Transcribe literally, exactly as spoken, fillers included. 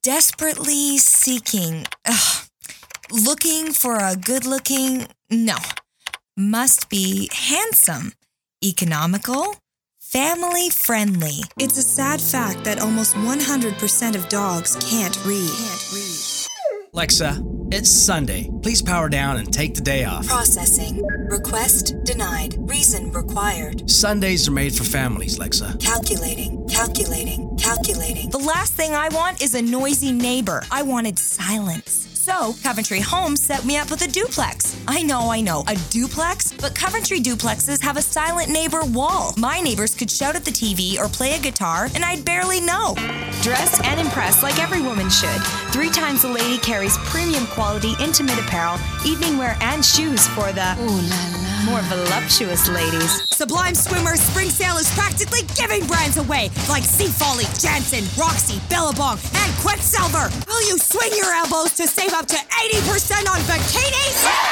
Desperately seeking. Ugh. Looking for a good-looking. No. Must be handsome, economical, family-friendly. It's a sad fact that almost one hundred percent of dogs can't read. Can't read. Alexa, it's Sunday. Please power down and take the day off. Processing. Request denied. Reason required. Sundays are made for families, Alexa. Calculating. Calculating. Calculating. The last thing I want is a noisy neighbor. I wanted silence. So, Coventry Homes set me up with a duplex. I know, I know, a duplex? But Coventry duplexes have a silent neighbor wall. My neighbors could shout at the T V or play a guitar, and I'd barely know. Dress and impress like every woman should. Three Times a Lady carries premium quality intimate apparel, evening wear, and shoes for the ooh la la, more voluptuous ladies. Sublime Swimmer's spring sale is practically giving brands away, like Sea Folly, Jansen, Roxy, Billabong, and Quicksilver. Will you swing your elbows to save up to eighty percent on bikinis?